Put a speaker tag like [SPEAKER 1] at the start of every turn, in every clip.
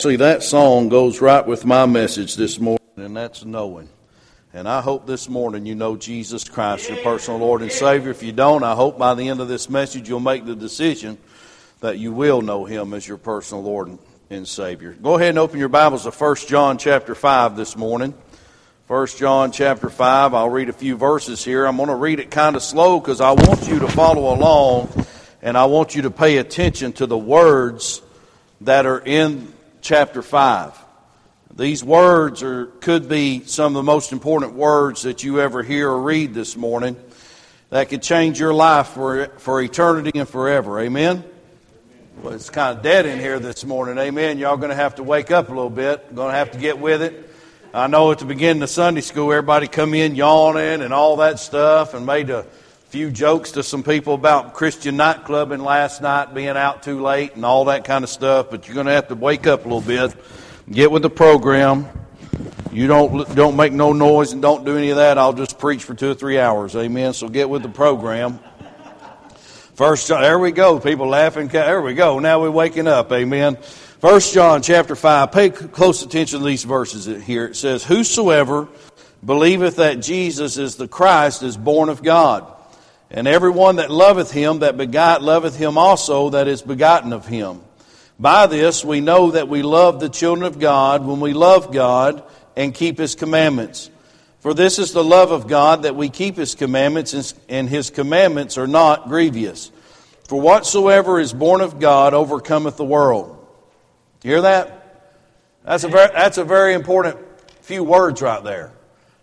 [SPEAKER 1] See, that song goes right with my message this morning, and that's knowing. And I hope this morning you know Jesus Christ, your personal Lord and Savior. If you don't, I hope by the end of this message you'll make the decision that you will know Him as your personal Lord and Savior. Go ahead and open your Bibles to 1 John chapter 5 this morning. 1 John chapter 5, I'll read a few verses here. I'm going to read it kind of slow because I want you to follow along, and I want you to pay attention to the words that are in chapter 5. These words could be some of the most important words that you ever hear or read this morning that could change your life for eternity and forever. Amen? Well, it's kind of dead in here this morning. Amen? Y'all going to have to wake up a little bit. Going to have to get with it. I know at the beginning of Sunday school, everybody come in yawning and all that stuff and made a few jokes to some people about Christian nightclubbing last night, being out too late and all that kind of stuff. But you're going to have to wake up a little bit, get with the program. You don't make no noise and don't do any of that. I'll just preach for 2 or 3 hours. Amen. So get with the program. First John, there we go. People laughing. There we go. Now we're waking up. Amen. 1 John chapter 5. Pay close attention to these verses here. It says, "Whosoever believeth that Jesus is the Christ is born of God. And everyone that loveth him that begot loveth him also that is begotten of him. By this we know that we love the children of God when we love God and keep His commandments. For this is the love of God, that we keep His commandments, and His commandments are not grievous. For whatsoever is born of God overcometh the world." You hear that? That's a very important few words right there.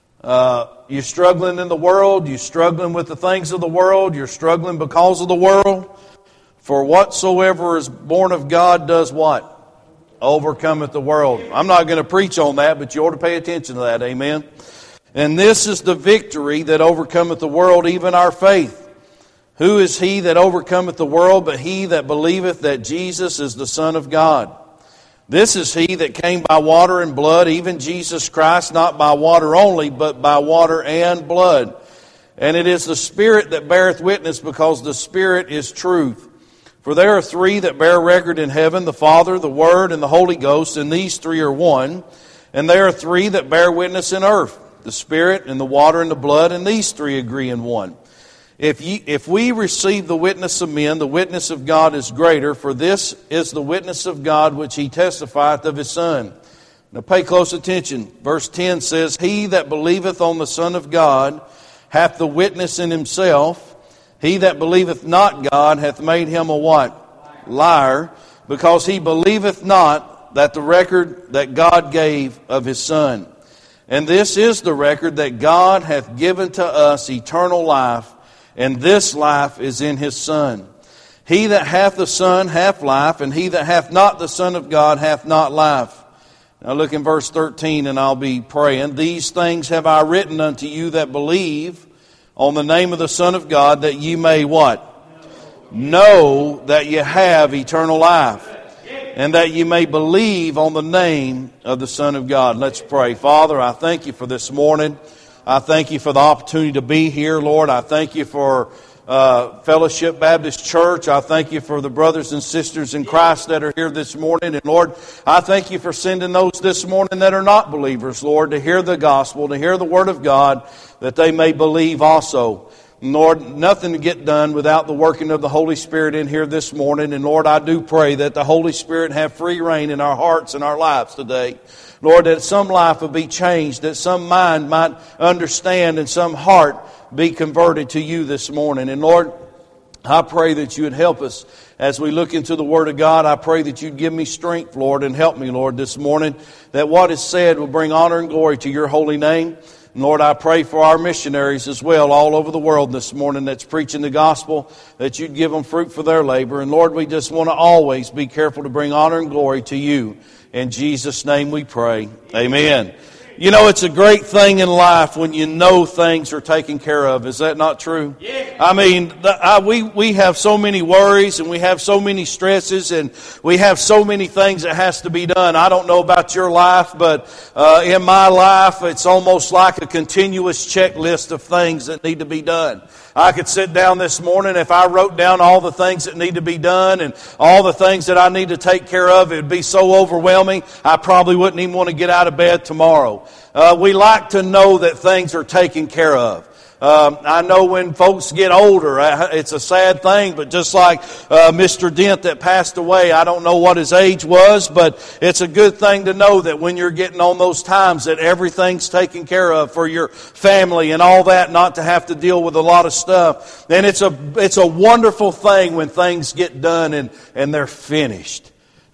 [SPEAKER 1] You're struggling in the world. You're struggling with the things of the world. You're struggling because of the world. For whatsoever is born of God does what? Overcometh the world. I'm not going to preach on that, but you ought to pay attention to that. Amen. And this is the victory that overcometh the world, even our faith. Who is he that overcometh the world but he that believeth that Jesus is the Son of God? This is he that came by water and blood, even Jesus Christ, not by water only, but by water and blood. And it is the Spirit that beareth witness, because the Spirit is truth. For there are three that bear record in heaven, the Father, the Word, and the Holy Ghost, and these three are one. And there are three that bear witness in earth, the Spirit, and the water, and the blood, and these three agree in one. If we receive the witness of men, the witness of God is greater, for this is the witness of God which He testifieth of His Son. Now pay close attention. Verse 10 says, "He that believeth on the Son of God hath the witness in himself. He that believeth not God hath made him a" what? Liar, because he believeth not that the record that God gave of His Son. And this is the record, that God hath given to us eternal life, and this life is in His Son. He that hath the Son hath life, and he that hath not the Son of God hath not life." Now look in verse 13, and I'll be praying. "These things have I written unto you that believe on the name of the Son of God, that ye may" what? "Know that ye have eternal life, and that ye may believe on the name of the Son of God." Let's pray. Father, I thank You for this morning. I thank You for the opportunity to be here, Lord. I thank You for Fellowship Baptist Church. I thank You for the brothers and sisters in Christ that are here this morning. And Lord, I thank You for sending those this morning that are not believers, Lord, to hear the gospel, to hear the Word of God, that they may believe also. And Lord, nothing to get done without the working of the Holy Spirit in here this morning. And Lord, I do pray that the Holy Spirit have free reign in our hearts and our lives today. Lord, that some life will be changed, that some mind might understand, and some heart be converted to You this morning. And Lord, I pray that You would help us as we look into the Word of God. I pray that You'd give me strength, Lord, and help me, Lord, this morning, that what is said will bring honor and glory to Your holy name. And Lord, I pray for our missionaries as well all over the world this morning that's preaching the gospel, that You'd give them fruit for their labor. And Lord, we just want to always be careful to bring honor and glory to You. In Jesus' name we pray. Amen. You know, it's a great thing in life when you know things are taken care of. Is that not true?
[SPEAKER 2] Yeah.
[SPEAKER 1] I mean, we have so many worries and we have so many stresses and we have so many things that has to be done. I don't know about your life, but in my life, it's almost like a continuous checklist of things that need to be done. I could sit down this morning, if I wrote down all the things that need to be done and all the things that I need to take care of, it would be so overwhelming, I probably wouldn't even want to get out of bed tomorrow. We like to know that things are taken care of. I know when folks get older, it's a sad thing, but just like Mr. Dent that passed away, I don't know what his age was, but it's a good thing to know that when you're getting on those times that everything's taken care of for your family and all that, not to have to deal with a lot of stuff. And it's a wonderful thing when things get done and they're finished.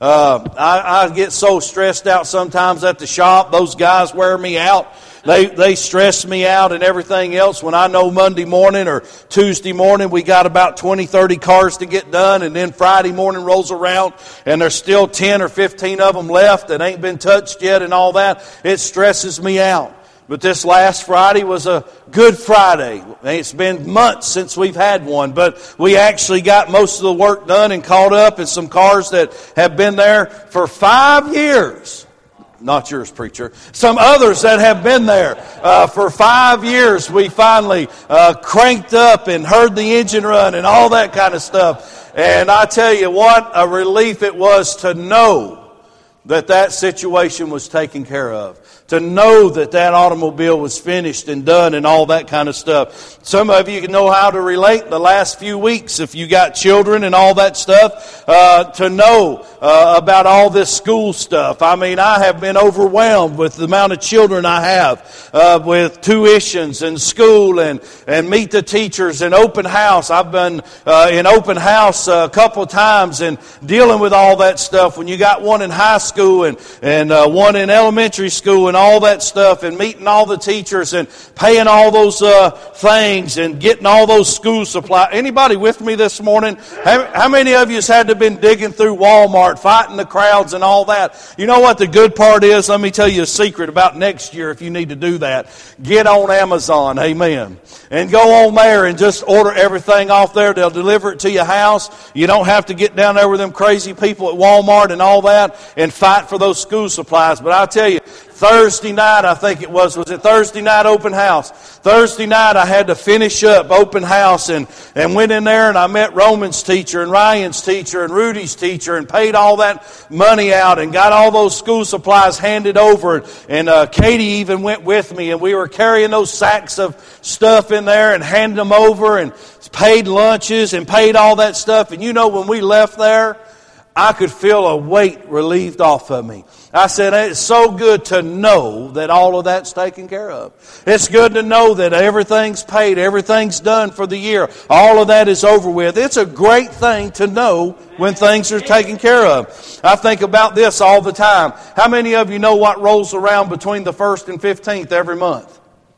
[SPEAKER 1] I get so stressed out sometimes at the shop. Those guys wear me out. They stress me out and everything else when I know Monday morning or Tuesday morning we got about 20, 30 cars to get done, and then Friday morning rolls around and there's still 10 or 15 of them left that ain't been touched yet and all that. It stresses me out. But this last Friday was a Good Friday. It's been months since we've had one, but we actually got most of the work done and caught up in some cars that have been there for 5 years. Not yours, preacher. Some others that have been there for 5 years. We finally cranked up and heard the engine run and all that kind of stuff. And I tell you what, a relief it was to know that situation was taken care of. To know that automobile was finished and done and all that kind of stuff. Some of you can know how to relate the last few weeks if you got children and all that stuff, to know about all this school stuff. I mean, I have been overwhelmed with the amount of children I have, with tuitions and school and meet the teachers and open house. I've been in open house a couple of times and dealing with all that stuff. When you got one in high school and one in elementary school and all that stuff, and meeting all the teachers and paying all those things and getting all those school supplies. Anybody with me this morning? How many of you has had to been digging through Walmart, fighting the crowds and all that? You know what the good part is? Let me tell you a secret about next year if you need to do that. Get on Amazon, amen. And go on there and just order everything off there. They'll deliver it to your house. You don't have to get down there with them crazy people at Walmart and all that and fight for those school supplies. But I'll tell you, Thursday night, I think it was it Thursday night open house? Thursday night I had to finish up open house and went in there and I met Roman's teacher and Ryan's teacher and Rudy's teacher and paid all that money out and got all those school supplies handed over. And Katie even went with me and we were carrying those sacks of stuff in there and handed them over and paid lunches and paid all that stuff. And you know, when we left there, I could feel a weight relieved off of me. I said, it's so good to know that all of that's taken care of. It's good to know that everything's paid, everything's done for the year. All of that is over with. It's a great thing to know when things are taken care of. I think about this all the time. How many of you know what rolls around between the 1st and 15th every month?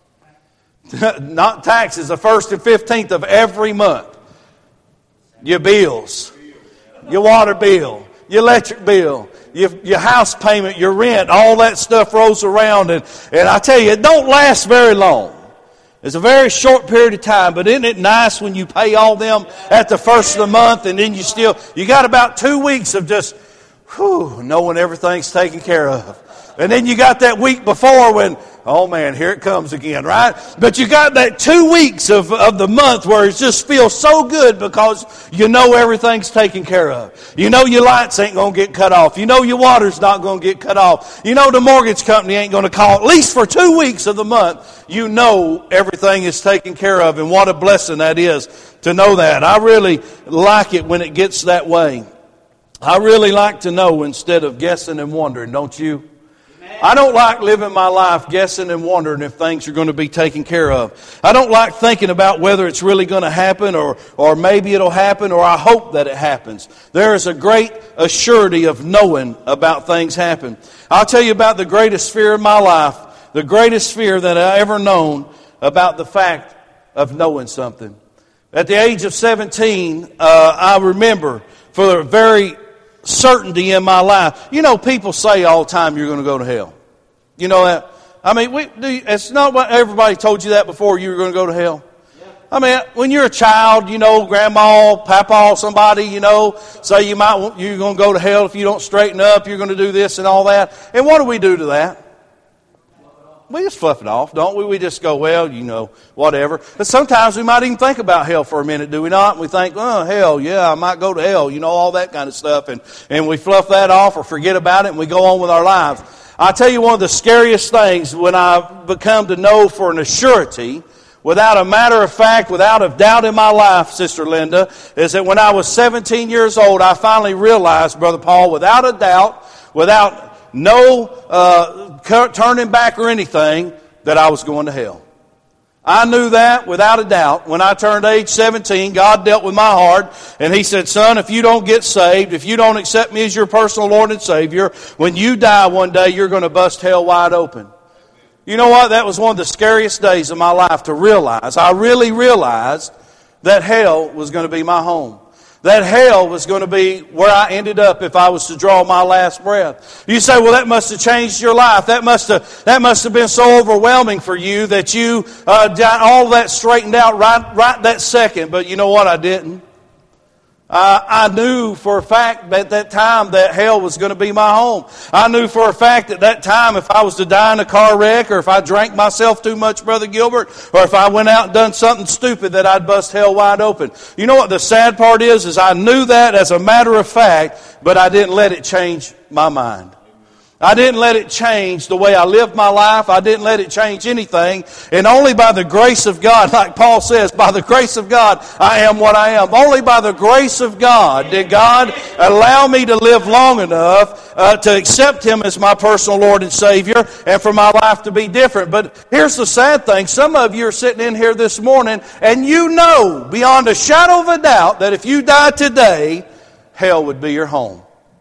[SPEAKER 1] Not taxes, the 1st and 15th of every month. Your bills. Your water bill, your electric bill, your house payment, your rent, all that stuff rolls around. And I tell you, it don't last very long. It's a very short period of time, but isn't it nice when you pay all them at the first of the month and then you got about 2 weeks of just, knowing everything's taken care of. And then you got that week before when, oh man, here it comes again, right? But you got that 2 weeks of the month where it just feels so good because you know everything's taken care of. You know your lights ain't going to get cut off. You know your water's not going to get cut off. You know the mortgage company ain't going to call. At least for 2 weeks of the month, you know everything is taken care of. And what a blessing that is to know that. I really like it when it gets that way. I really like to know instead of guessing and wondering, don't you? I don't like living my life guessing and wondering if things are going to be taken care of. I don't like thinking about whether it's really going to happen or maybe it'll happen or I hope that it happens. There is a great assurity of knowing about things happen. I'll tell you about the greatest fear in my life, the greatest fear that I ever known about the fact of knowing something. At the age of 17, I remember for a very certainty in my life. You know, people say all the time you're going to go to hell. You know that? I mean, it's not what everybody told you that before you were going to go to hell. I mean, when you're a child, you know, grandma, papa, somebody, you know, say you're going to go to hell if you don't straighten up, you're going to do this and all that. And what do we do to that? We just fluff it off, don't we? We just go, well, you know, whatever. But sometimes we might even think about hell for a minute, do we not? And we think, oh, hell, yeah, I might go to hell, you know, all that kind of stuff. And we fluff that off or forget about it and we go on with our lives. I'll tell you one of the scariest things when I've become to know for an assurity, without a matter of fact, without a doubt in my life, Sister Linda, is that when I was 17 years old, I finally realized, Brother Paul, without a doubt, without no turning back or anything, that I was going to hell. I knew that without a doubt. When I turned age 17, God dealt with my heart, and He said, son, if you don't get saved, if you don't accept me as your personal Lord and Savior, when you die one day, you're going to bust hell wide open. You know what? That was one of the scariest days of my life to realize. I really realized that hell was going to be my home. That hell was going to be where I ended up if I was to draw my last breath. You say, well, that must have changed your life. That must have been so overwhelming for you that you got all that straightened out right that second. But you know what? I didn't. I knew for a fact at that time that hell was going to be my home. I knew for a fact at that time if I was to die in a car wreck or if I drank myself too much, Brother Gilbert, or if I went out and done something stupid that I'd bust hell wide open. You know what the sad part is I knew that as a matter of fact, but I didn't let it change my mind. I didn't let it change the way I lived my life. I didn't let it change anything. And only by the grace of God, like Paul says, by the grace of God, I am what I am. Only by the grace of God did God allow me to live long enough to accept Him as my personal Lord and Savior and for my life to be different. But here's the sad thing. Some of you are sitting in here this morning and you know beyond a shadow of a doubt that if you die today, hell would be your home.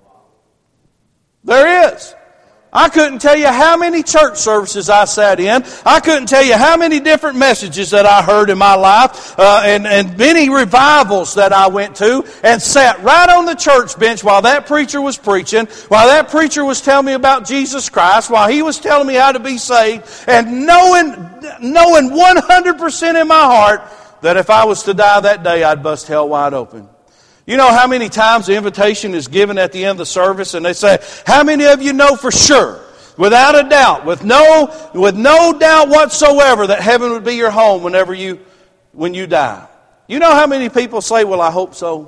[SPEAKER 1] There is. I couldn't tell you how many church services I sat in. I couldn't tell you how many different messages that I heard in my life and many revivals that I went to and sat right on the church bench while that preacher was preaching, while that preacher was telling me about Jesus Christ, while he was telling me how to be saved, and knowing 100% in my heart that if I was to die that day, I'd bust hell wide open. You know how many times the invitation is given at the end of the service and they say, how many of you know for sure, without a doubt, with no doubt whatsoever that heaven would be your home when you die? You know how many people say, well, I hope so?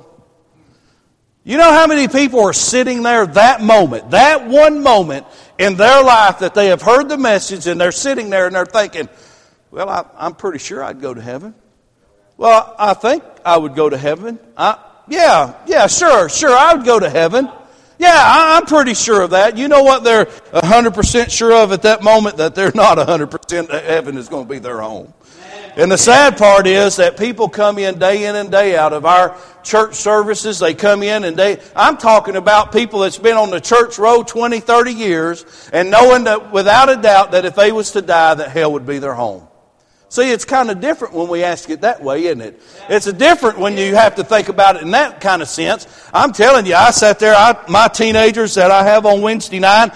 [SPEAKER 1] You know how many people are sitting there that moment, that one moment in their life that they have heard the message and they're sitting there and they're thinking, well, I'm pretty sure I'd go to heaven. Well, I think I would go to heaven. Yeah, sure, I would go to heaven. Yeah, I'm pretty sure of that. You know what they're 100% sure of at that moment? That they're not 100% that heaven is going to be their home. And the sad part is that people come in and day out of our church services. They come in and I'm talking about people that's been on the church road 20, 30 years and knowing that without a doubt that if they was to die that hell would be their home. See, it's kind of different when we ask it that way, isn't it? It's different when you have to think about it in that kind of sense. I'm telling you, I sat there, my teenagers that I have on Wednesday night,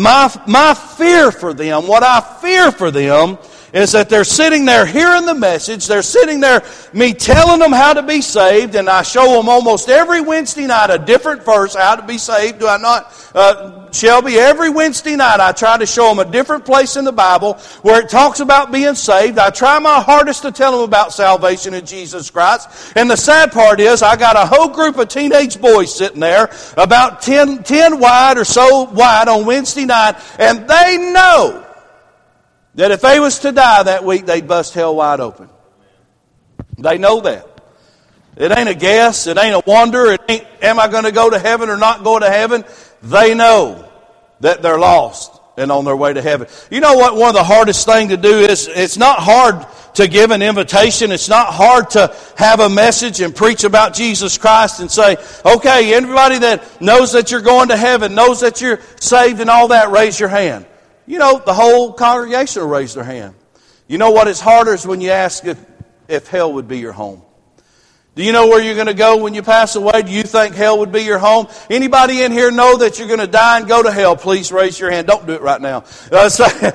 [SPEAKER 1] my fear for them, what I fear for them is that they're sitting there hearing the message, they're sitting there, me telling them how to be saved, and I show them almost every Wednesday night a different verse, how to be saved. Do I not, Shelby? Every Wednesday night I try to show them a different place in the Bible where it talks about being saved. I try my hardest to tell them about salvation in Jesus Christ. And the sad part is I got a whole group of teenage boys sitting there, about 10 wide or so wide on Wednesday night, and they know that if they was to die that week, they'd bust hell wide open. They know that. It ain't a guess. It ain't a wonder. It ain't, am I going to go to heaven or not go to heaven? They know that they're lost and on their way to heaven. You know what? One of the hardest thing to do is, it's not hard to give an invitation. It's not hard to have a message and preach about Jesus Christ and say, okay, everybody that knows that you're going to heaven, knows that you're saved and all that, raise your hand. You know, the whole congregation will raise their hand. You know what is harder is when you ask if hell would be your home. Do you know where you're going to go when you pass away? Do you think hell would be your home? Anybody in here know that you're going to die and go to hell? Please raise your hand. Don't do it right now. Know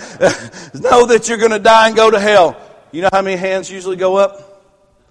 [SPEAKER 1] that you're going to die and go to hell. You know how many hands usually go up?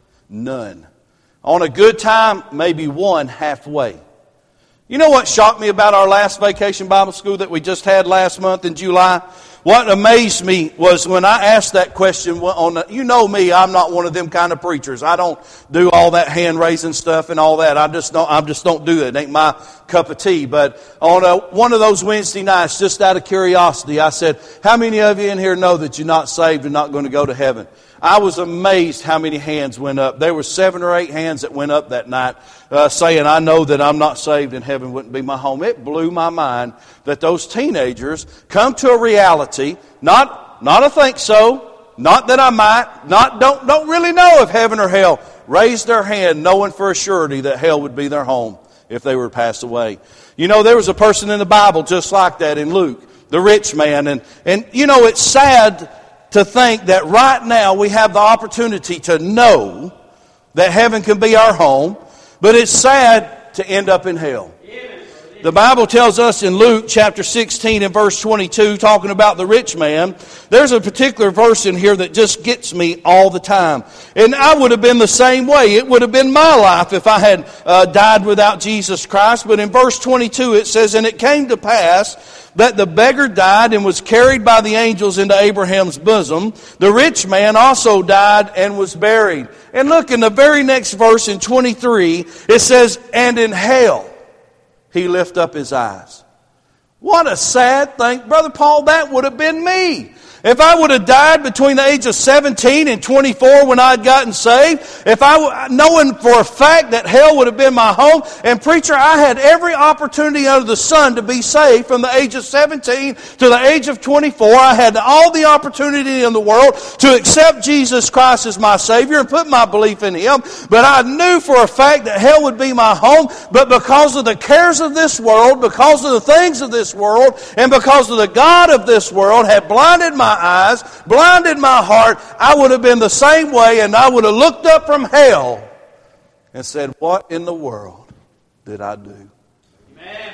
[SPEAKER 1] None. On a good time, maybe one halfway. You know what shocked me about our last Vacation Bible School that we just had last month in July? What amazed me was when I asked that question you know me, I'm not one of them kind of preachers. I don't do all that hand raising stuff and all that. I just don't do it. It ain't my cup of tea. But on one of those Wednesday nights, just out of curiosity, I said, how many of you in here know that you're not saved and not going to go to heaven? I was amazed how many hands went up. There were 7 or 8 hands that went up that night saying, I know that I'm not saved and heaven wouldn't be my home. It blew my mind that those teenagers come to a reality, not a think so, not that I might, don't really know if heaven or hell, raised their hand knowing for a surety that hell would be their home if they were to pass away. You know, there was a person in the Bible just like that in Luke, the rich man. And you know, it's sad to think that right now we have the opportunity to know that heaven can be our home, but it's sad to end up in hell. The Bible tells us in Luke chapter 16 and verse 22, talking about the rich man, there's a particular verse in here that just gets me all the time. And I would have been the same way. It would have been my life if I had died without Jesus Christ. But in verse 22 it says, and it came to pass that the beggar died and was carried by the angels into Abraham's bosom. The rich man also died and was buried. And look, in the very next verse in 23, it says, and in hell he lift up his eyes. What a sad thing. Brother Paul, that would have been me. If I would have died between the age of 17 and 24 when I had gotten saved, knowing for a fact that hell would have been my home, and preacher, I had every opportunity under the sun to be saved from the age of 17 to the age of 24. I had all the opportunity in the world to accept Jesus Christ as my Savior and put my belief in Him, but I knew for a fact that hell would be my home, but because of the cares of this world, because of the things of this world, and because of the God of this world had blinded my eyes, blinded my heart, I would have been the same way, and I would have looked up from hell and said, what in the world did I do? Amen.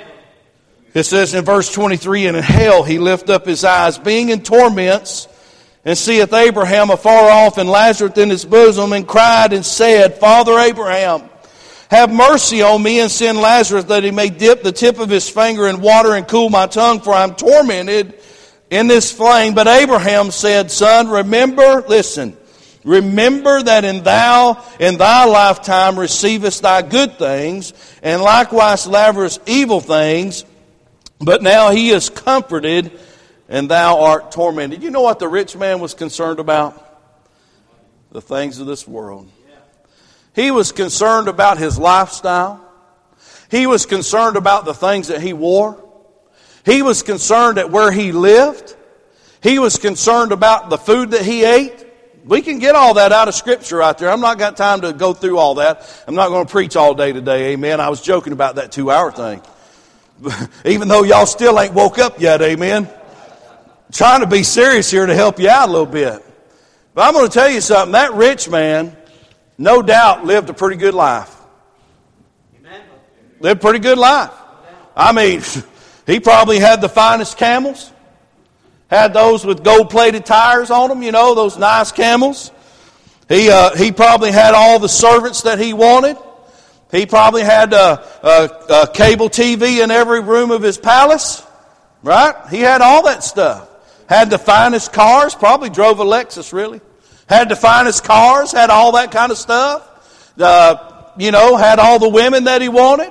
[SPEAKER 1] It says in verse 23, and in hell he lift up his eyes, being in torments, and seeth Abraham afar off, and Lazarus in his bosom, and cried and said, Father Abraham, have mercy on me, and send Lazarus that he may dip the tip of his finger in water and cool my tongue, for I am tormented in this flame. But Abraham said, Son, remember that in thy lifetime receivest thy good things, and likewise Lazarus evil things, but now he is comforted, and thou art tormented. You know what the rich man was concerned about? The things of this world. He was concerned about his lifestyle. He was concerned about the things that he wore. He was concerned at where he lived. He was concerned about the food that he ate. We can get all that out of Scripture right there. I'm not got time to go through all that. I'm not going to preach all day today, amen. I was joking about that 2-hour thing. Even though y'all still ain't woke up yet, amen. Trying to be serious here to help you out a little bit. But I'm going to tell you something. That rich man, no doubt, lived a pretty good life. Lived a pretty good life. I mean, he probably had the finest camels. Had those with gold-plated tires on them, you know, those nice camels. He probably had all the servants that he wanted. He probably had a cable TV in every room of his palace. Right? He had all that stuff. Had the finest cars. Probably drove a Lexus, really. Had the finest cars. Had all that kind of stuff. Had all the women that he wanted.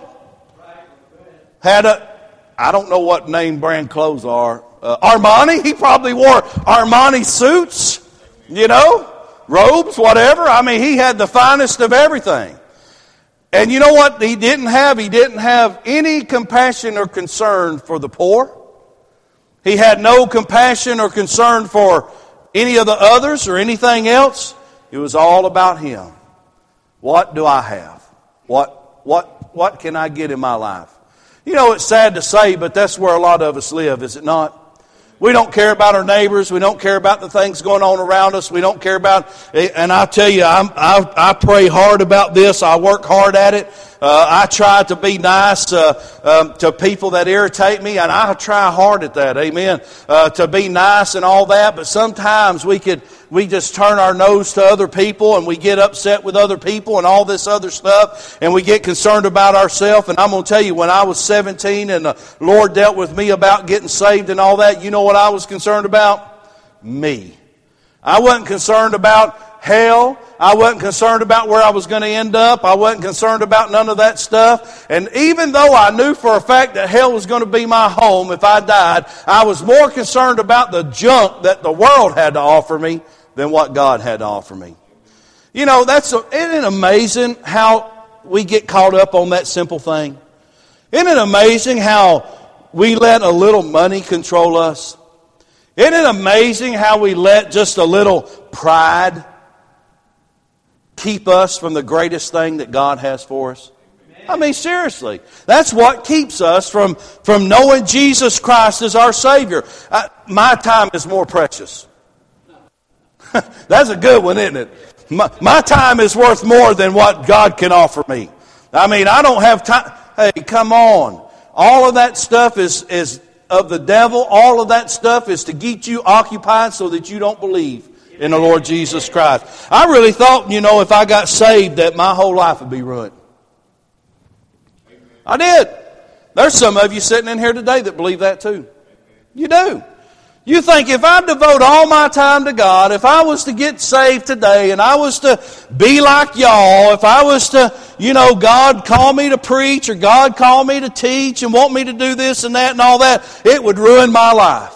[SPEAKER 1] I don't know what name brand clothes are. Armani. He probably wore Armani suits. Robes, whatever. I mean, he had the finest of everything. And you know what he didn't have? He didn't have any compassion or concern for the poor. He had no compassion or concern for any of the others or anything else. It was all about him. What do I have? What can I get in my life? It's sad to say, but that's where a lot of us live, is it not? We don't care about our neighbors. We don't care about the things going on around us. We don't care about, and I tell you, I pray hard about this. I work hard at it. I try to be nice to people that irritate me, and I try hard at that, amen, to be nice and all that. But sometimes we just turn our nose to other people, and we get upset with other people and all this other stuff, and we get concerned about ourselves. And I'm going to tell you, when I was 17 and the Lord dealt with me about getting saved and all that, you know what I was concerned about? Me. I wasn't concerned about hell. I wasn't concerned about where I was going to end up. I wasn't concerned about none of that stuff. And even though I knew for a fact that hell was going to be my home if I died, I was more concerned about the junk that the world had to offer me than what God had to offer me. You know, isn't it amazing how we get caught up on that simple thing? Isn't it amazing how we let a little money control us? Isn't it amazing how we let just a little pride keep us from the greatest thing that God has for us? I mean, seriously. That's what keeps us from knowing Jesus Christ as our Savior. My time is more precious. That's a good one, isn't it? My time is worth more than what God can offer me. I mean, I don't have time. Hey, come on. All of that stuff is of the devil. All of that stuff is to get you occupied so that you don't believe in the Lord Jesus Christ. I really thought, if I got saved that my whole life would be ruined. I did. There's some of you sitting in here today that believe that too. You do. You think if I devote all my time to God, if I was to get saved today and I was to be like y'all, if I was to, God call me to preach or God call me to teach and want me to do this and that and all that, it would ruin my life.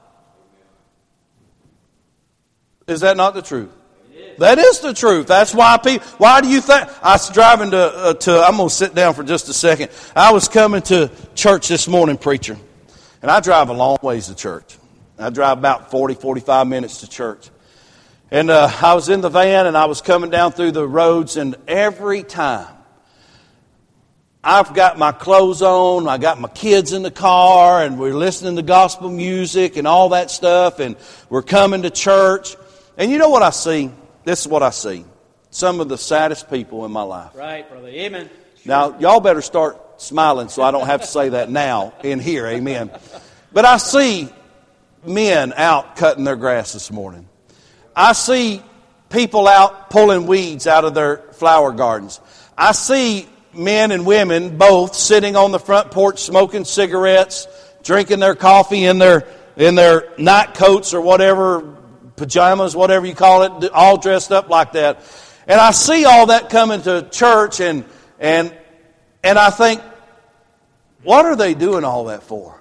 [SPEAKER 1] Is that not the truth? That is the truth. That's why why do you think? I was driving I'm going to sit down for just a second. I was coming to church this morning, preacher. And I drive a long ways to church. I drive about 45 minutes to church. And I was in the van and I was coming down through the roads, and every time I've got my clothes on, I got my kids in the car, and we're listening to gospel music and all that stuff, and we're coming to church. And you know what I see? This is what I see. Some of the saddest people in my life.
[SPEAKER 2] Right, brother. Amen.
[SPEAKER 1] Now, y'all better start smiling so I don't have to say that now in here. Amen. But I see men out cutting their grass this morning. I see people out pulling weeds out of their flower gardens. I see men and women both sitting on the front porch smoking cigarettes, drinking their coffee in their night coats or whatever, pajamas, whatever you call it, all dressed up like that. And I see all that coming to church, and I think, what are they doing all that for?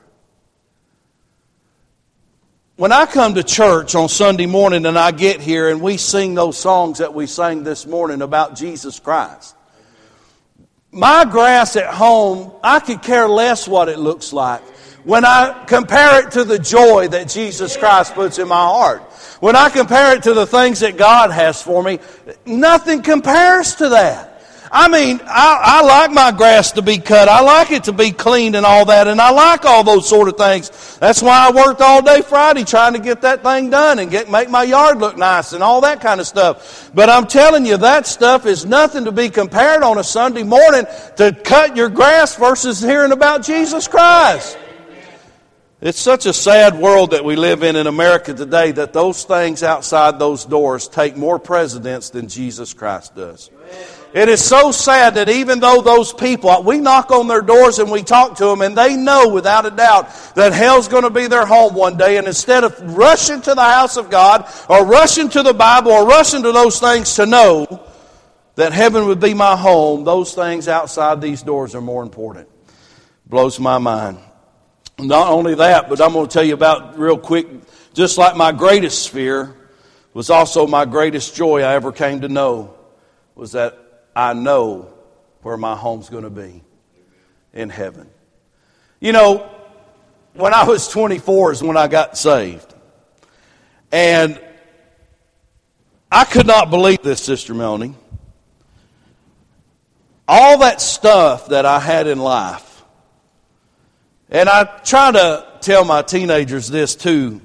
[SPEAKER 1] When I come to church on Sunday morning and I get here and we sing those songs that we sang this morning about Jesus Christ, my grass at home, I could care less what it looks like when I compare it to the joy that Jesus Christ puts in my heart. When I compare it to the things that God has for me, nothing compares to that. I mean, I like my grass to be cut. I like it to be cleaned and all that. And I like all those sort of things. That's why I worked all day Friday trying to get that thing done and make my yard look nice and all that kind of stuff. But I'm telling you, that stuff is nothing to be compared on a Sunday morning to cut your grass versus hearing about Jesus Christ. It's such a sad world that we live in America today that those things outside those doors take more precedence than Jesus Christ does. It is so sad that even though those people, we knock on their doors and we talk to them, and they know without a doubt that hell's going to be their home one day, and instead of rushing to the house of God or rushing to the Bible or rushing to those things to know that heaven would be my home, those things outside these doors are more important. Blows my mind. Not only that, but I'm going to tell you about real quick, just like my greatest fear was also my greatest joy I ever came to know, was that I know where my home's going to be, in heaven. You know, when I was 24 is when I got saved. And I could not believe this, Sister Melanie. All that stuff that I had in life, and I try to tell my teenagers this too.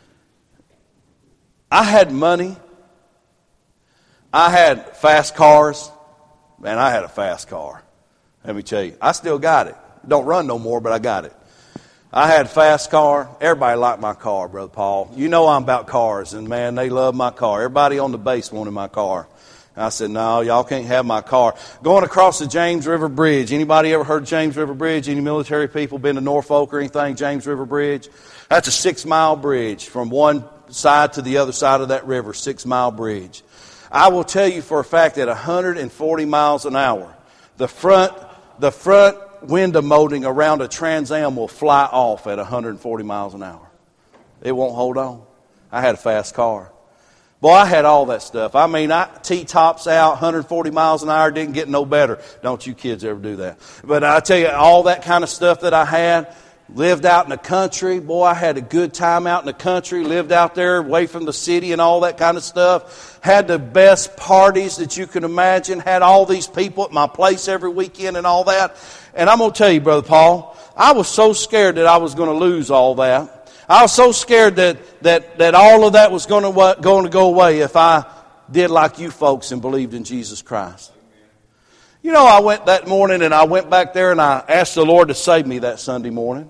[SPEAKER 1] I had money. I had fast cars. Man, I had a fast car. Let me tell you. I still got it. Don't run no more, but I got it. I had a fast car. Everybody liked my car, Brother Paul. You know I'm about cars, and man, they love my car. Everybody on the base wanted my car. And I said, no, y'all can't have my car. Going across the James River Bridge. Anybody ever heard of James River Bridge? Any military people been to Norfolk or anything? James River Bridge? That's a 6-mile bridge from one side to the other side of that river, 6-mile bridge. I will tell you for a fact that 140 miles an hour, the front window molding around a Trans Am will fly off at 140 miles an hour. It won't hold on. I had a fast car. Boy, I had all that stuff. I mean, T-tops out, 140 miles an hour, didn't get no better. Don't you kids ever do that. But I tell you, all that kind of stuff that I had, lived out in the country. Boy, I had a good time out in the country, lived out there away from the city and all that kind of stuff. Had the best parties that you can imagine. Had all these people at my place every weekend and all that. And I'm going to tell you, Brother Paul, I was so scared that I was going to lose all that. I was so scared that all of that was going to go away if I did like you folks and believed in Jesus Christ. You know, I went that morning and I went back there and I asked the Lord to save me that Sunday morning.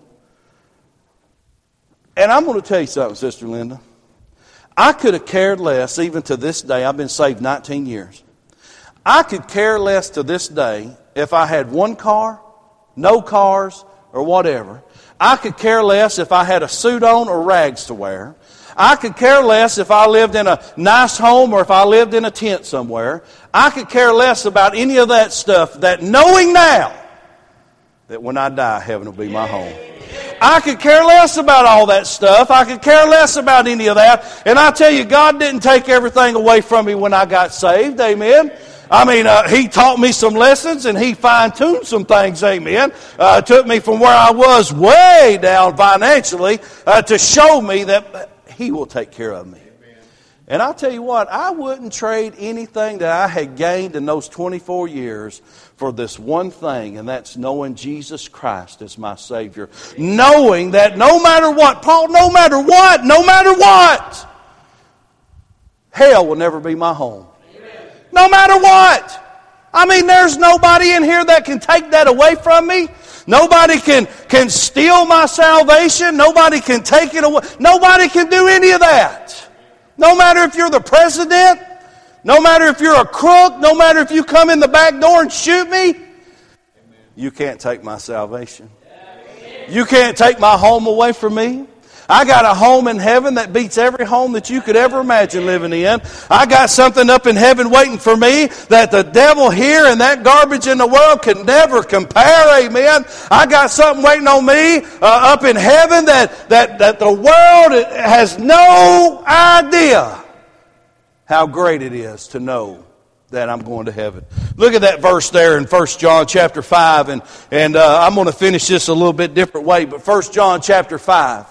[SPEAKER 1] And I'm going to tell you something, Sister Linda. I could have cared less, even to this day. I've been saved 19 years. I could care less to this day if I had one car, no cars, or whatever. I could care less if I had a suit on or rags to wear. I could care less if I lived in a nice home or if I lived in a tent somewhere. I could care less about any of that stuff, that knowing now that when I die, heaven will be my home. I could care less about all that stuff. I could care less about any of that. And I tell you, God didn't take everything away from me when I got saved. Amen. I mean, He taught me some lessons and He fine-tuned some things, amen. Took me from where I was way down financially to show me that He will take care of me. And I'll tell you what, I wouldn't trade anything that I had gained in those 24 years for this one thing, and that's knowing Jesus Christ as my Savior. Knowing that no matter what, Paul, no matter what, hell will never be my home. No matter what. I mean, there's nobody in here that can take that away from me. Nobody can steal my salvation. Nobody can take it away. Nobody can do any of that. No matter if you're the president, no matter if you're a crook, no matter if you come in the back door and shoot me, you can't take my salvation. You can't take my home away from me. I got a home in heaven that beats every home that you could ever imagine living in. I got something up in heaven waiting for me that the devil here and that garbage in the world can never compare. Amen. I got something waiting on me up in heaven that the world has no idea how great it is to know that I'm going to heaven. Look at that verse there in 1 John chapter 5. And I'm going to finish this a little bit different way. But 1 John chapter 5.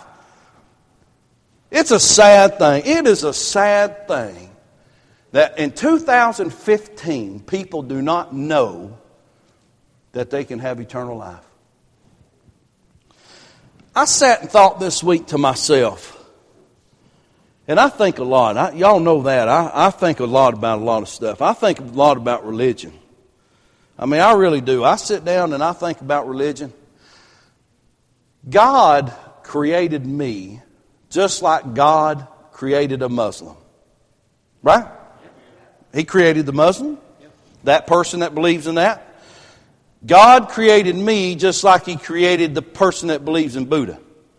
[SPEAKER 1] It's a sad thing. It is a sad thing that in 2015, people do not know that they can have eternal life. I sat and thought this week to myself, and I think a lot. Y'all know that. I think a lot about a lot of stuff. I think a lot about religion. I mean, I really do. I sit down and I think about religion. God created me just like God created a Muslim. Right? He created the Muslim. That person that believes in that. God created me just like He created the person that believes in Buddha.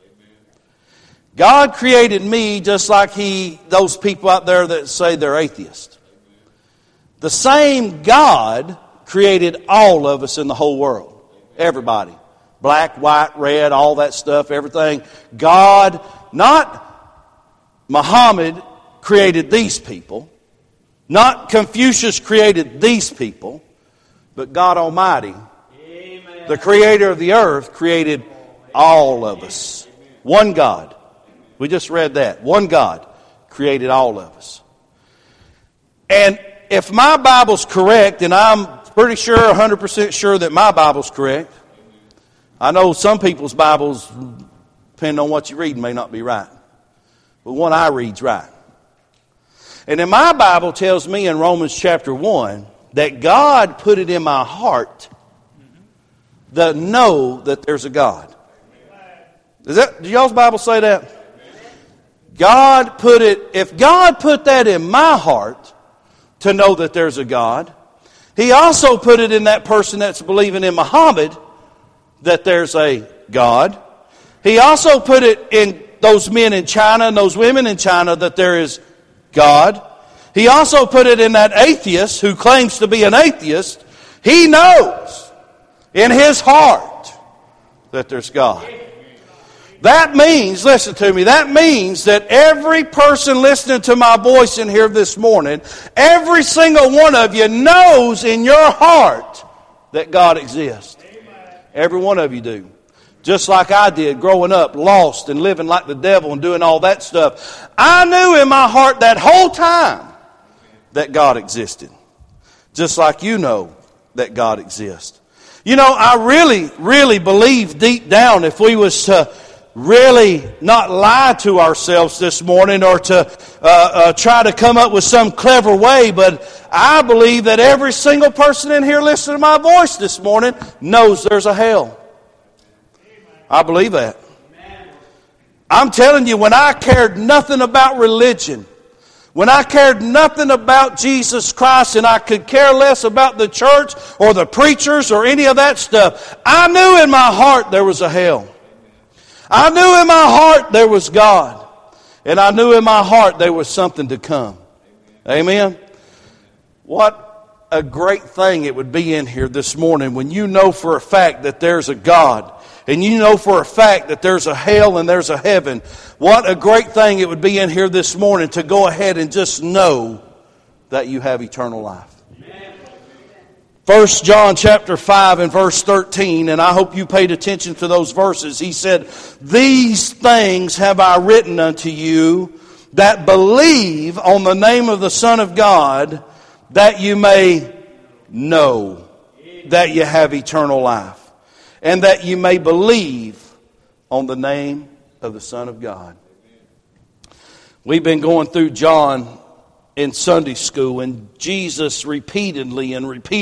[SPEAKER 1] God created me just like those people out there that say they're atheists. The same God created all of us in the whole world. Everybody. Black, white, red, all that stuff, everything. God, not Muhammad, created these people. Not Confucius created these people. But God Almighty, Amen, the Creator of the earth, created all of us. One God. We just read that. One God created all of us. And if my Bible's correct, and I'm pretty sure, 100% sure that my Bible's correct. I know some people's Bibles, depending on what you read, may not be right. But one I read's right. And then my Bible tells me in Romans chapter 1 that God put it in my heart to know that there's a God. Does y'all's Bible say that? If God put that in my heart to know that there's a God, He also put it in that person that's believing in Muhammad that there's a God. He also put it in those men in China and those women in China that there is God. He also put it in that atheist who claims to be an atheist. He knows in his heart that there's God. That means, listen to me, that means that every person listening to my voice in here this morning, every single one of you knows in your heart that God exists. Every one of you do. Just like I did growing up, lost and living like the devil and doing all that stuff. I knew in my heart that whole time that God existed. Just like you know that God exists. You know, I really, really believe deep down if we was to really not lie to ourselves this morning or to try to come up with some clever way, but I believe that every single person in here listening to my voice this morning knows there's a hell. I believe that. I'm telling you, when I cared nothing about religion, when I cared nothing about Jesus Christ and I could care less about the church or the preachers or any of that stuff, I knew in my heart there was a hell. I knew in my heart there was God. And I knew in my heart there was something to come. Amen? What a great thing it would be in here this morning when you know for a fact that there's a God. And you know for a fact that there's a hell and there's a heaven. What a great thing it would be in here this morning to go ahead and just know that you have eternal life. 1 John chapter 5 and verse 13, and I hope you paid attention to those verses. He said, "These things have I written unto you that believe on the name of the Son of God, that you may know that you have eternal life, and that you may believe on the name of the Son of God." We've been going through John in Sunday school, and Jesus repeatedly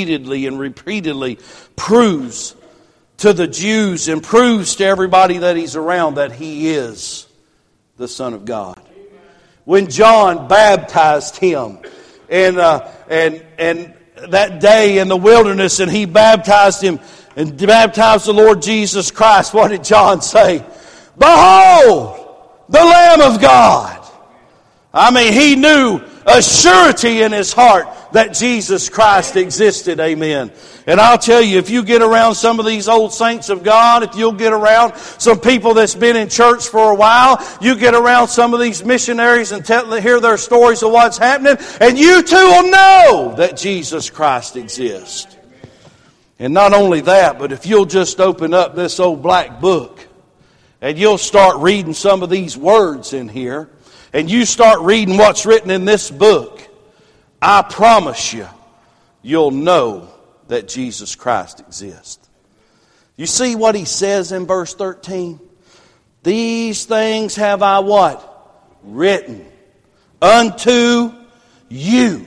[SPEAKER 1] proves to the Jews and proves to everybody that He's around that He is the Son of God. When John baptized Him, and that day in the wilderness, and he baptized Him and baptized the Lord Jesus Christ, what did John say? "Behold, the Lamb of God." I mean, he knew a surety in his heart that Jesus Christ existed. Amen. And I'll tell you, if you get around some of these old saints of God, if you'll get around some people that's been in church for a while, you get around some of these missionaries and hear their stories of what's happening, and you too will know that Jesus Christ exists. And not only that, but if you'll just open up this old black book and you'll start reading some of these words in here, and you start reading what's written in this book, I promise you, you'll know that Jesus Christ exists. You see what he says in verse 13? "These things have I" what? "Written unto you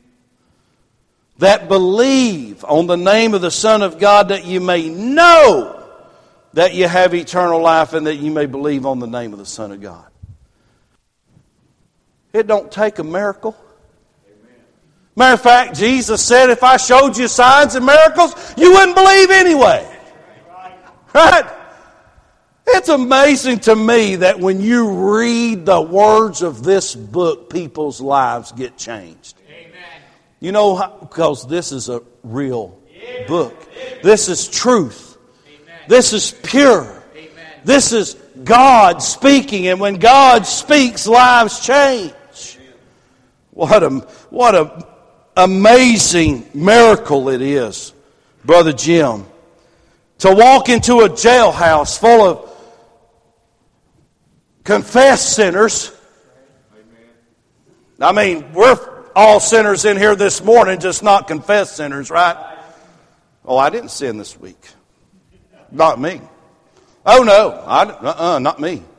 [SPEAKER 1] that believe on the name of the Son of God, that you may know that you have eternal life, and that you may believe on the name of the Son of God." It don't take a miracle. Matter of fact, Jesus said, if I showed you signs and miracles, you wouldn't believe anyway. Right? It's amazing to me that when you read the words of this book, people's lives get changed. You know how? Because this is a real book. This is truth. This is pure. This is God speaking, and when God speaks, lives change. What a amazing miracle it is, Brother Jim, to walk into a jailhouse full of confessed sinners. I mean, we're all sinners in here this morning, just not confessed sinners, right? Oh, I didn't sin this week. Not me. Oh no, not me.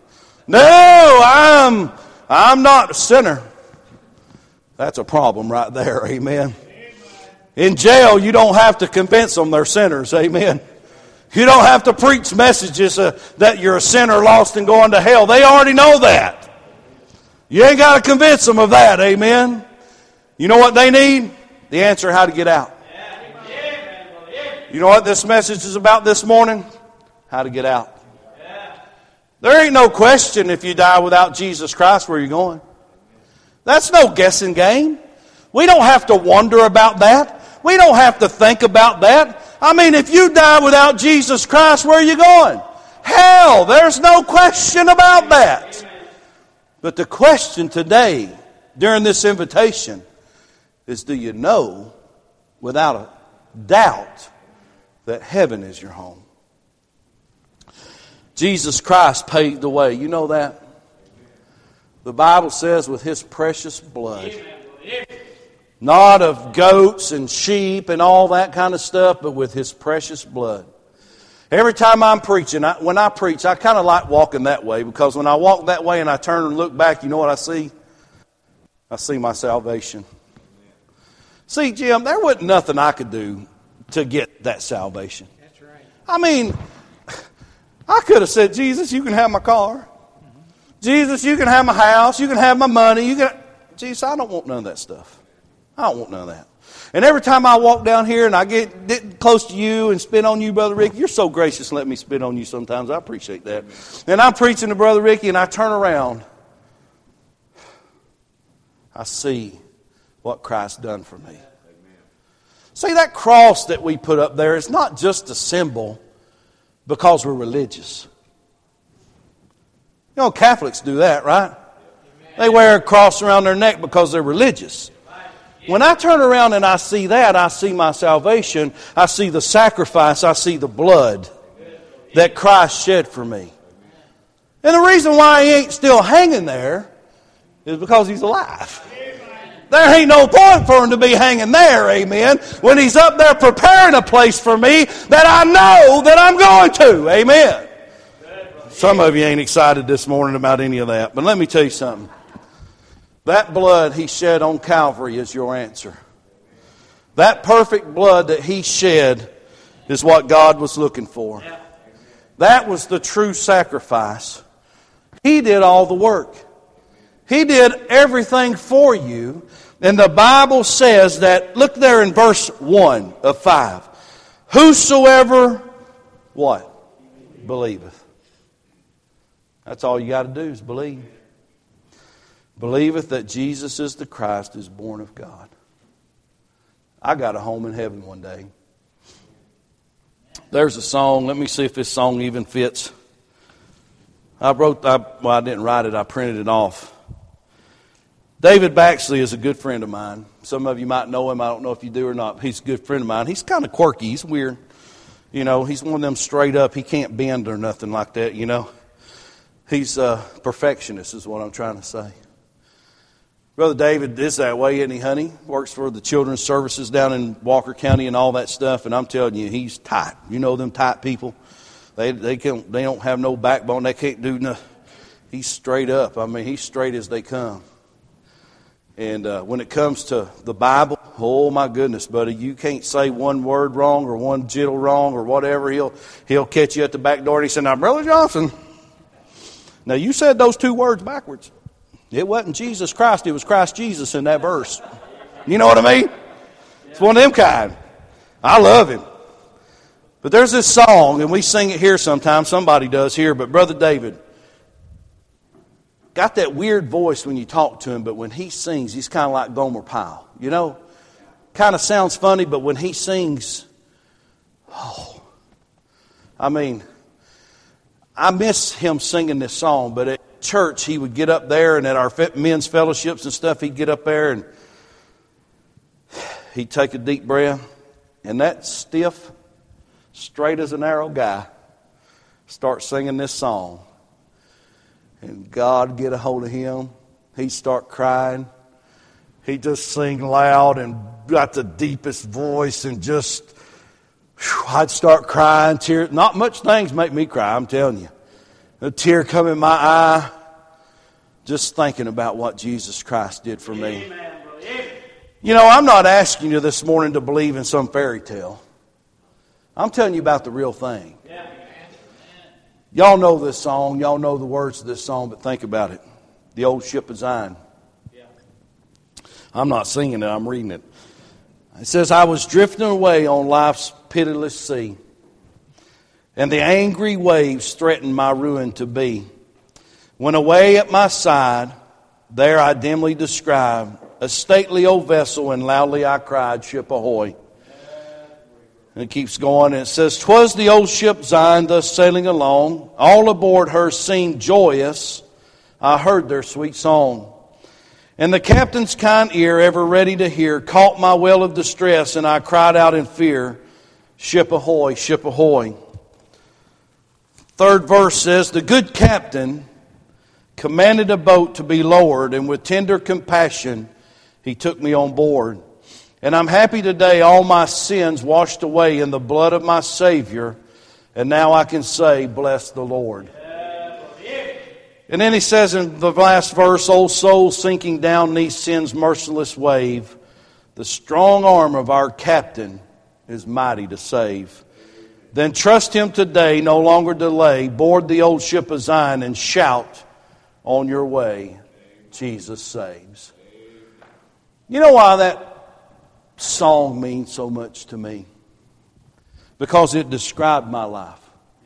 [SPEAKER 1] No, I'm not a sinner. That's a problem right there, amen. In jail, you don't have to convince them they're sinners, amen. You don't have to preach messages that you're a sinner lost and going to hell. They already know that. You ain't got to convince them of that, amen. You know what they need? The answer how to get out. You know what this message is about this morning? How to get out. There ain't no question if you die without Jesus Christ where you're going. That's no guessing game. We don't have to wonder about that. We don't have to think about that. I mean, if you die without Jesus Christ, where are you going? Hell, there's no question about that. But the question today, during this invitation, is do you know, without a doubt, that heaven is your home? Jesus Christ paved the way. You know that? The Bible says with His precious blood. Not of goats and sheep and all that kind of stuff, but with His precious blood. Every time I'm preaching, when I preach, I kind of like walking that way, because when I walk that way and I turn and look back, you know what I see? I see my salvation. See, Jim, there wasn't nothing I could do to get that salvation.
[SPEAKER 2] That's right.
[SPEAKER 1] I mean, I could have said, Jesus, you can have my car. Jesus, you can have my house. You can have my money. Jesus, I don't want none of that stuff. I don't want none of that. And every time I walk down here and I get close to you and spit on you, Brother Ricky, you're so gracious to let me spit on you sometimes. I appreciate that. And I'm preaching to Brother Ricky and I turn around. I see what Christ done for me. See, that cross that we put up there is not just a symbol because we're religious. You know, Catholics do that, right? They wear a cross around their neck because they're religious. When I turn around and I see that, I see my salvation, I see the sacrifice, I see the blood that Christ shed for me. And the reason why He ain't still hanging there is because He's alive. There ain't no point for Him to be hanging there, amen, when He's up there preparing a place for me that I know that I'm going to, amen. Some of you ain't excited this morning about any of that, but let me tell you something. That blood He shed on Calvary is your answer. That perfect blood that He shed is what God was looking for. That was the true sacrifice. He did all the work. He did everything for you. And the Bible says that, look there in verse 1 of 5. Whosoever, what? Believeth. That's all you got to do is believe. Believeth that Jesus is the Christ, is born of God. I got a home in heaven one day. There's a song. Let me see if this song even fits. I didn't write it. I printed it off. David Baxley is a good friend of mine. Some of you might know him. I don't know if you do or not. He's a good friend of mine. He's kind of quirky. He's weird. You know, he's one of them straight up. He can't bend or nothing like that, you know. He's a perfectionist is what I'm trying to say. Brother David is that way, isn't he, honey? Works for the children's services down in Walker County and all that stuff. And I'm telling you, he's tight. You know them tight people? They don't have no backbone. They can't do nothing. He's straight up. I mean, he's straight as they come. And when it comes to the Bible, oh my goodness, buddy, you can't say one word wrong or one jittle wrong or whatever. He'll catch you at the back door and he said, "Now, Brother Johnson, now you said those two words backwards. It wasn't Jesus Christ, it was Christ Jesus in that verse." You know what I mean? It's one of them kind. I love him. But there's this song, and we sing it here sometimes. Somebody does here, but Brother David got that weird voice when you talk to him, but when he sings, he's kind of like Gomer Pyle. You know? Kind of sounds funny, but when he sings, I mean, I miss him singing this song, but at church, he would get up there, and at our men's fellowships and stuff, he'd get up there, and he'd take a deep breath, and that stiff, straight as an arrow guy start singing this song. And God get a hold of him. He'd start crying. He'd just sing loud and got the deepest voice and just, I'd start crying, tears. Not much things make me cry, I'm telling you. A tear come in my eye just thinking about what Jesus Christ did for me. You know, I'm not asking you this morning to believe in some fairy tale. I'm telling you about the real thing. Y'all know this song. Y'all know the words of this song, but think about it. The Old Ship of Zion. I'm not singing it, I'm reading it. It says, I was drifting away on life's pitiless sea, and the angry waves threatened my ruin to be. When away at my side, there I dimly descried a stately old vessel, and loudly I cried, Ship ahoy. And it keeps going, and it says, 'Twas the old ship Zion thus sailing along. All aboard her seemed joyous. I heard their sweet song. And the captain's kind ear, ever ready to hear, caught my wail of distress, and I cried out in fear, Ship ahoy, ship ahoy. Third verse says, the good captain commanded a boat to be lowered, and with tender compassion he took me on board. And I'm happy today, all my sins washed away in the blood of my Savior, and now I can say, bless the Lord. And then he says in the last verse, O soul sinking down neath sin's merciless wave, the strong arm of our captain is mighty to save. Then trust him today, no longer delay. Board the old ship of Zion and shout on your way, Jesus saves. You know why that song means so much to me? Because it described my life.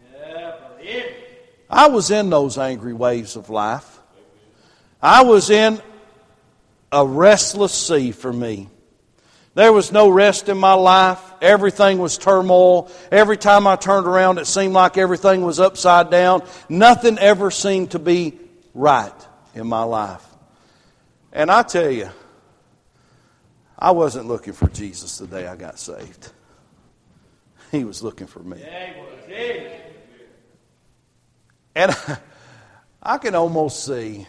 [SPEAKER 1] I was in those angry waves of life. I was in a restless sea for me. There was no rest in my life. Everything was turmoil. Every time I turned around, it seemed like everything was upside down. Nothing ever seemed to be right in my life. And I tell you, I wasn't looking for Jesus the day I got saved. He was looking for me. And I can almost see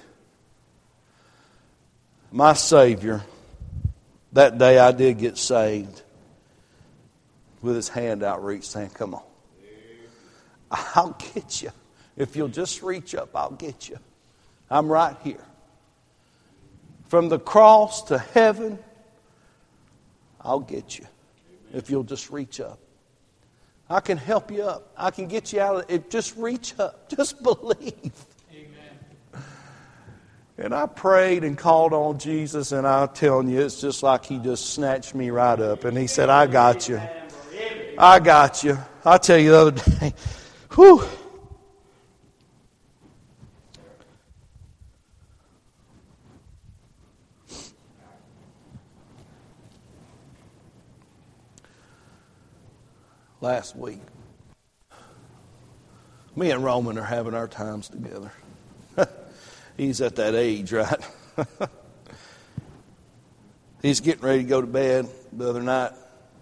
[SPEAKER 1] my Savior that day I did get saved with his hand outreached saying, come on, I'll get you. If you'll just reach up, I'll get you. I'm right here. From the cross to heaven, I'll get you. If you'll just reach up. I can help you up. I can get you out of it. Just reach up. Just believe. Amen. And I prayed and called on Jesus, and I'm telling you, it's just like he just snatched me right up. And he said, I got you. I got you. I tell you the other day, whew. Last week, me and Roman are having our times together. He's at that age, right? He's getting ready to go to bed the other night.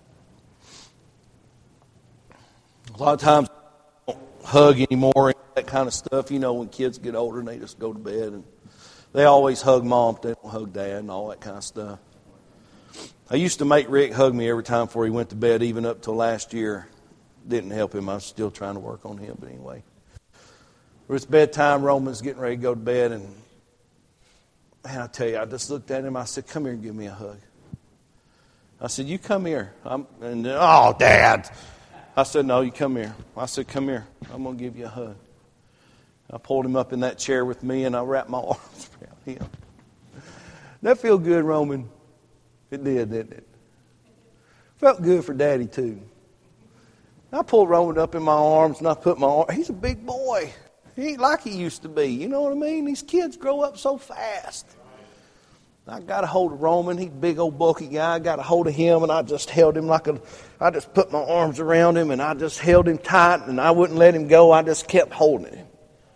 [SPEAKER 1] A lot of times, I don't hug anymore, that kind of stuff. You know, when kids get older and they just go to bed. And they always hug mom, but they don't hug dad and all that kind of stuff. I used to make Rick hug me every time before he went to bed, even up till last year. Didn't help him. I was still trying to work on him, but anyway. It's bedtime. Roman's getting ready to go to bed, and man, I tell you, I just looked at him. I said, come here and give me a hug. I said, you come here. Oh, Dad. I said, no, you come here. I said, come here. I'm going to give you a hug. I pulled him up in that chair with me, and I wrapped my arms around him. That feel good, Roman? It did, didn't it? Felt good for Daddy, too. I pulled Roman up in my arms, and I put my arm. He's a big boy. He ain't like he used to be. You know what I mean? These kids grow up so fast. I got a hold of Roman. He's a big old bulky guy. I got a hold of him, and I just held him I just put my arms around him, and I just held him tight, and I wouldn't let him go. I just kept holding him.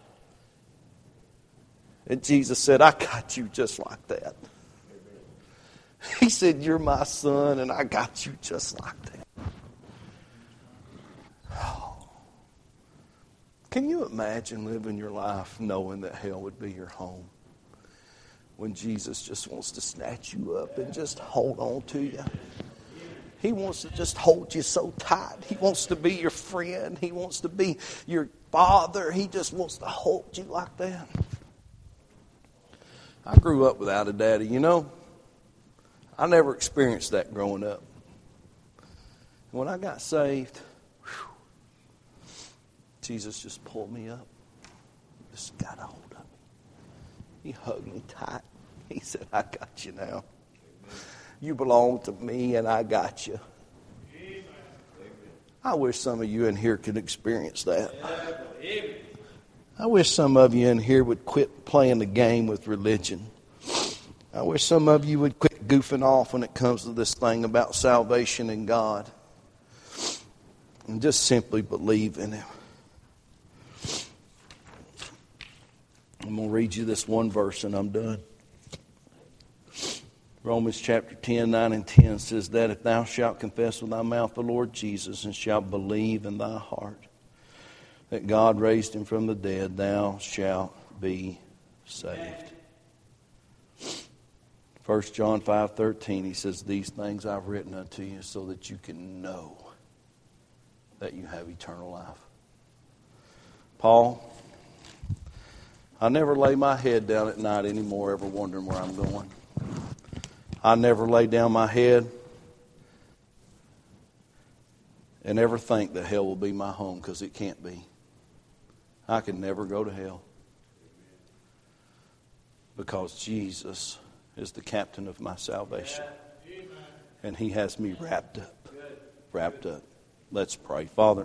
[SPEAKER 1] And Jesus said, I got you just like that. He said, you're my son, and I got you just like that. Oh. Can you imagine living your life knowing that hell would be your home? When Jesus just wants to snatch you up and just hold on to you. He wants to just hold you so tight. He wants to be your friend. He wants to be your father. He just wants to hold you like that. I grew up without a daddy, you know. I never experienced that growing up. When I got saved, Jesus just pulled me up. Just got a hold of me. He hugged me tight. He said, I got you now. You belong to me and I got you. I wish some of you in here could experience that. I wish some of you in here would quit playing the game with religion. I wish some of you would quit goofing off when it comes to this thing about salvation and God. And just simply believe in Him. I'm going to read you this one verse and I'm done. Romans chapter 10, 9 and 10 says that if thou shalt confess with thy mouth the Lord Jesus and shalt believe in thy heart that God raised him from the dead, thou shalt be saved. 1 John 5:13, he says, these things I've written unto you so that you can know that you have eternal life. Paul, I never lay my head down at night anymore ever wondering where I'm going. I never lay down my head and ever think that hell will be my home, because it can't be. I can never go to hell because Jesus is the captain of my salvation. And He has me wrapped up. Let's pray. Father,